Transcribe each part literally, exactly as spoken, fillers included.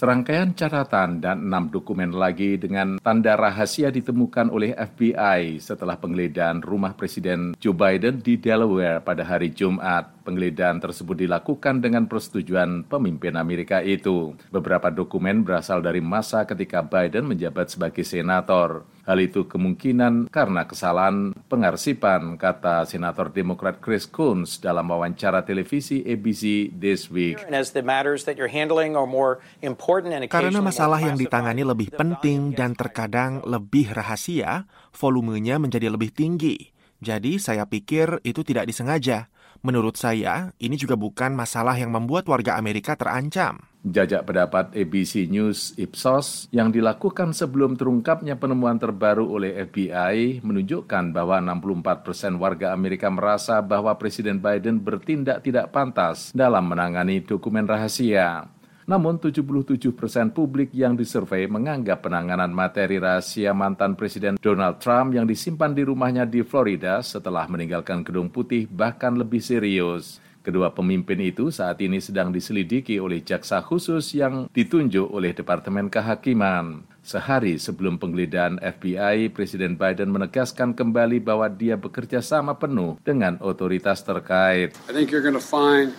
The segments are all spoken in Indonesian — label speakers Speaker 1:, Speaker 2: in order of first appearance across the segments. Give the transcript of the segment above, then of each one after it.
Speaker 1: Serangkaian catatan dan enam dokumen lagi dengan tanda rahasia ditemukan oleh F B I setelah penggeledahan rumah Presiden Joe Biden di Delaware pada hari Jumat. Penggeledahan tersebut dilakukan dengan persetujuan pemimpin Amerika itu. Beberapa dokumen berasal dari masa ketika Biden menjabat sebagai senator. Hal itu kemungkinan karena kesalahan pengarsipan, kata Senator Demokrat Chris Coons dalam wawancara televisi A B C This Week.
Speaker 2: Karena masalah yang ditangani lebih penting dan terkadang lebih rahasia, volumenya menjadi lebih tinggi. Jadi saya pikir itu tidak disengaja. Menurut saya, ini juga bukan masalah yang membuat warga Amerika terancam.
Speaker 1: Jajak pendapat A B C News Ipsos yang dilakukan sebelum terungkapnya penemuan terbaru oleh F B I menunjukkan bahwa enam puluh empat persen warga Amerika merasa bahwa Presiden Biden bertindak tidak pantas dalam menangani dokumen rahasia. Namun tujuh puluh tujuh persen publik yang disurvei menganggap penanganan materi rahasia mantan Presiden Donald Trump yang disimpan di rumahnya di Florida setelah meninggalkan Gedung Putih bahkan lebih serius. Kedua pemimpin itu saat ini sedang diselidiki oleh jaksa khusus yang ditunjuk oleh Departemen Kehakiman. Sehari sebelum penggeledahan F B I, Presiden Biden menegaskan kembali bahwa dia bekerja sama penuh dengan otoritas terkait.
Speaker 2: I think you're going to find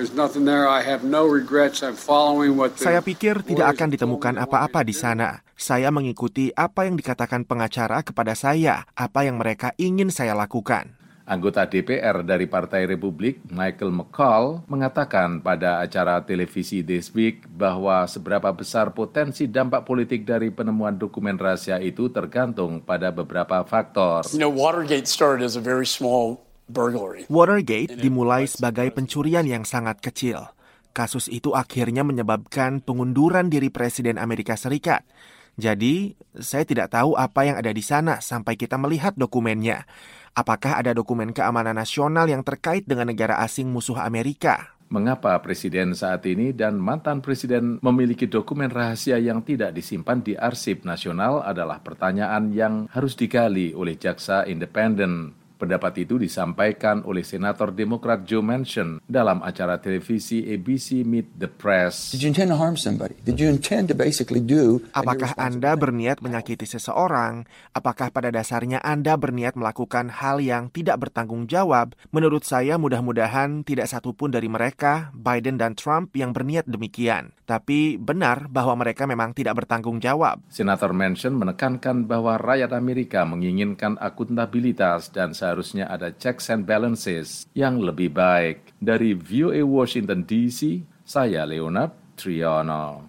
Speaker 2: Saya pikir tidak akan ditemukan apa-apa di sana. Saya mengikuti apa yang dikatakan pengacara kepada saya, apa yang mereka ingin saya lakukan.
Speaker 1: Anggota D P R dari Partai Republik, Michael McCall, mengatakan pada acara televisi This Week bahwa seberapa besar potensi dampak politik dari penemuan dokumen rahasia itu tergantung pada beberapa faktor.
Speaker 3: You know, Watergate started as a very small
Speaker 2: Watergate dimulai sebagai pencurian yang sangat kecil. Kasus itu akhirnya menyebabkan pengunduran diri Presiden Amerika Serikat. Jadi, saya tidak tahu apa yang ada di sana sampai kita melihat dokumennya. Apakah ada dokumen keamanan nasional yang terkait dengan negara asing musuh Amerika?
Speaker 1: Mengapa Presiden saat ini dan mantan Presiden memiliki dokumen rahasia yang tidak disimpan di arsip nasional adalah pertanyaan yang harus digali oleh jaksa independen. Pendapat itu disampaikan oleh Senator Demokrat Joe Manchin dalam acara televisi A B C Meet the Press.
Speaker 4: Did you intend to harm somebody? Did you intend to basically do?
Speaker 2: Apakah Anda berniat menyakiti seseorang? Apakah pada dasarnya Anda berniat melakukan hal yang tidak bertanggung jawab? Menurut saya mudah-mudahan tidak satupun dari mereka, Biden dan Trump, yang berniat demikian. Tapi benar bahwa mereka memang tidak bertanggung jawab.
Speaker 1: Senator Manchin menekankan bahwa rakyat Amerika menginginkan akuntabilitas dan seharusnya ada checks and balances yang lebih baik. Dari V O A Washington D C, saya Leonard Triono.